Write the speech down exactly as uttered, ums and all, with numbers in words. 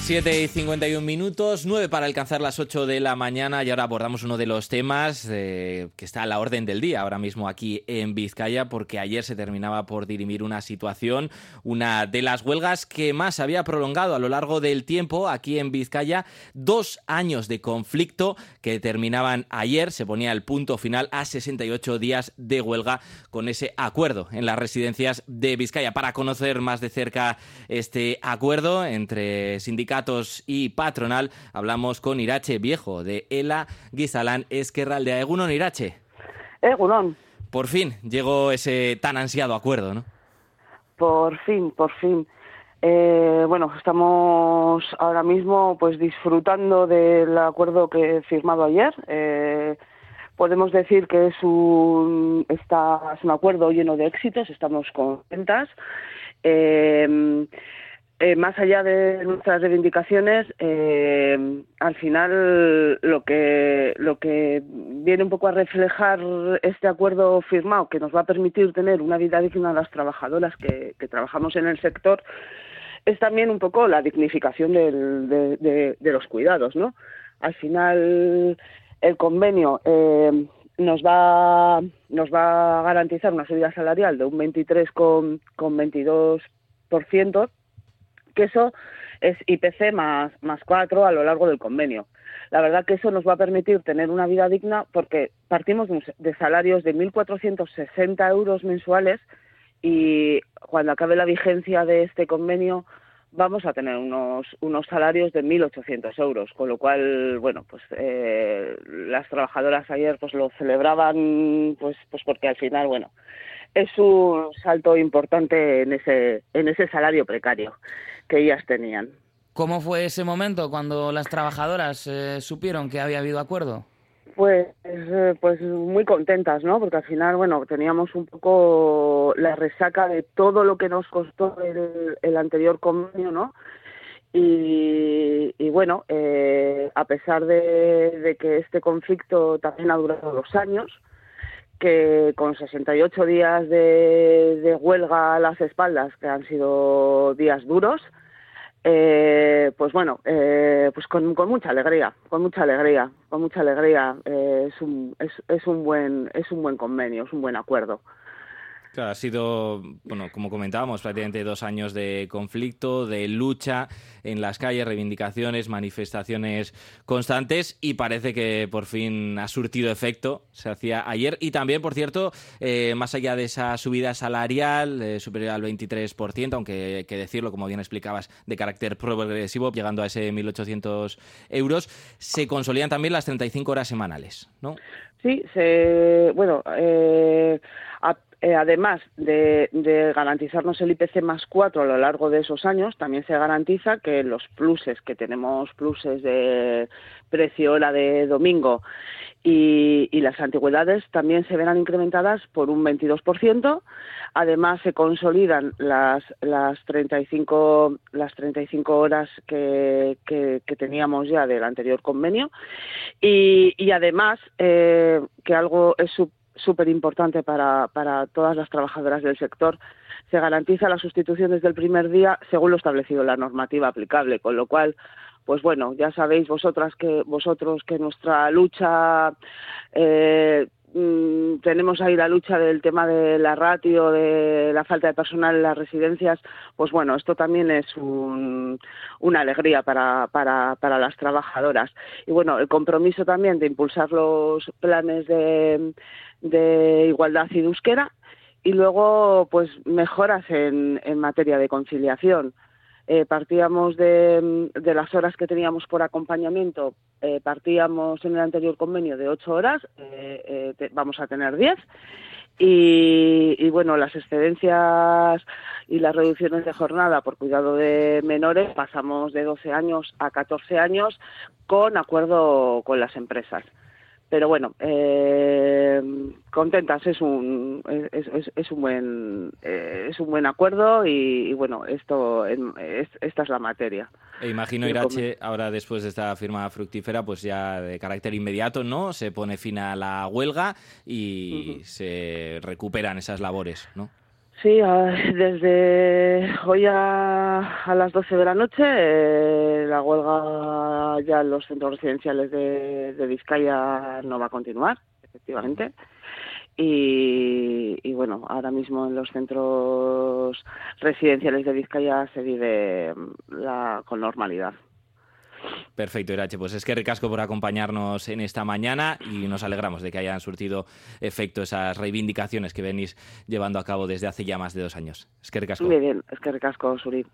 siete y cincuenta y un minutos, nueve para alcanzar las ocho de la mañana y ahora abordamos uno de los temas eh, que está a la orden del día ahora mismo aquí en Vizcaya, porque ayer se terminaba por dirimir una situación, una de las huelgas que más se había prolongado a lo largo del tiempo aquí en Vizcaya, dos años de conflicto que terminaban ayer, se ponía el punto final a sesenta y ocho días de huelga con ese acuerdo en las residencias de Vizcaya. Para conocer más de cerca este acuerdo entre sindicatos y patronal, hablamos con Irache Viejo de Ela Gizalan Ezkerraldea. Egunon, Irache. Egunon. Por fin llegó ese tan ansiado acuerdo, ¿no? Por fin, por fin. Eh, bueno, estamos ahora mismo pues disfrutando del acuerdo que he firmado ayer. Eh, podemos decir que es un, está, es un acuerdo lleno de éxitos, estamos contentas. Eh, Eh, más allá de nuestras reivindicaciones, eh, al final lo que lo que viene un poco a reflejar este acuerdo firmado, que nos va a permitir tener una vida digna a las trabajadoras que, que trabajamos en el sector, es también un poco la dignificación del, de, de, de los cuidados, ¿no? Al final el convenio eh, nos va nos va a garantizar una subida salarial de un veintitrés coma veintidós por ciento, que eso es I P C más, más cuatro a lo largo del convenio. La verdad que eso nos va a permitir tener una vida digna porque partimos de, de salarios de mil cuatrocientos sesenta euros mensuales y cuando acabe la vigencia de este convenio vamos a tener unos, unos salarios de mil ochocientos euros, con lo cual, bueno, pues eh, las trabajadoras ayer pues lo celebraban pues, pues porque al final, bueno, es un salto importante en ese, en ese salario precario que ellas tenían. ¿Cómo fue ese momento cuando las trabajadoras eh, supieron que había habido acuerdo? Pues, eh, pues muy contentas, ¿no? Porque al final, bueno, teníamos un poco la resaca de todo lo que nos costó el, el anterior convenio, ¿no? Y, y bueno, eh, a pesar de, de que este conflicto también ha durado dos años, que con sesenta y ocho días de, de huelga a las espaldas, que han sido días duros, eh, pues bueno, eh, pues con, con mucha alegría, con mucha alegría, con mucha alegría. Eh, es un es, es un buen es un buen convenio, es un buen acuerdo. Claro, ha sido, bueno, como comentábamos, prácticamente dos años de conflicto, de lucha en las calles, reivindicaciones, manifestaciones constantes y parece que por fin ha surtido efecto, se hacía ayer. Y también, por cierto, eh, más allá de esa subida salarial eh, superior al veintitrés por ciento, aunque hay que decirlo, como bien explicabas, de carácter progresivo, llegando a ese mil ochocientos euros, se consolidan también las treinta y cinco horas semanales, ¿no? Sí, se, bueno, eh, a, eh, además de, de garantizarnos el I P C más cuatro a lo largo de esos años, también se garantiza que los pluses, que tenemos pluses de precio hora de domingo y, y las antigüedades también se verán incrementadas por un veintidós por ciento. Además se consolidan las las treinta y cinco las treinta y cinco horas que, que, que teníamos ya del anterior convenio y, y además eh, que algo es súper importante para, para todas las trabajadoras del sector, se garantiza la sustitución desde el primer día según lo establecido en la normativa aplicable, con lo cual pues bueno, ya sabéis vosotras que vosotros que nuestra lucha eh, mmm, tenemos ahí la lucha del tema de la ratio, de la falta de personal en las residencias, pues bueno, esto también es un, una alegría para, para, para las trabajadoras. Y bueno, el compromiso también de impulsar los planes de, de igualdad y de euskera y luego pues mejoras en, en materia de conciliación. Eh, partíamos de, de las horas que teníamos por acompañamiento, eh, partíamos en el anterior convenio de ocho horas, eh, eh, te, vamos a tener diez, y, y bueno, las excedencias y las reducciones de jornada por cuidado de menores pasamos de doce años a catorce años con acuerdo con las empresas. Pero bueno, eh, contentas, es un es, es, es un buen eh, es un buen acuerdo y, y bueno, esto es, esta es la materia. E imagino, Irache, ahora después de esta firma fructífera, pues ya de carácter inmediato, ¿no? Se pone fin a la huelga y uh-huh. se recuperan esas labores, ¿no? Sí, desde hoy a, a las doce de la noche eh, la huelga ya en los centros residenciales de, de Vizcaya no va a continuar, efectivamente. Y, y bueno, ahora mismo en los centros residenciales de Vizcaya se vive la, con normalidad. Perfecto, Irache. Pues es que ricasco por acompañarnos en esta mañana y nos alegramos de que hayan surtido efecto esas reivindicaciones que venís llevando a cabo desde hace ya más de dos años. Es que ricasco. Muy bien, es que ricasco, Suri.